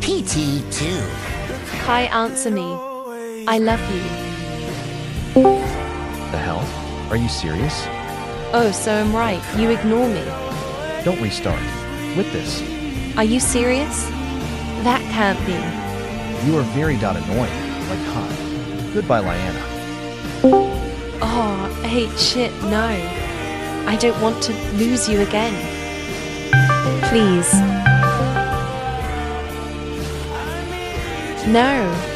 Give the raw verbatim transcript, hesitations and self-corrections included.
P T too. Kai, answer me. I love you. The hell? Are you serious? Oh, so I'm right. You ignore me. Don't restart. With this. Are you serious? That can't be. You are very dot annoying. Like hot. Goodbye, Lyanna. Oh, hey, shit, no. I don't want to lose you again. Please. No.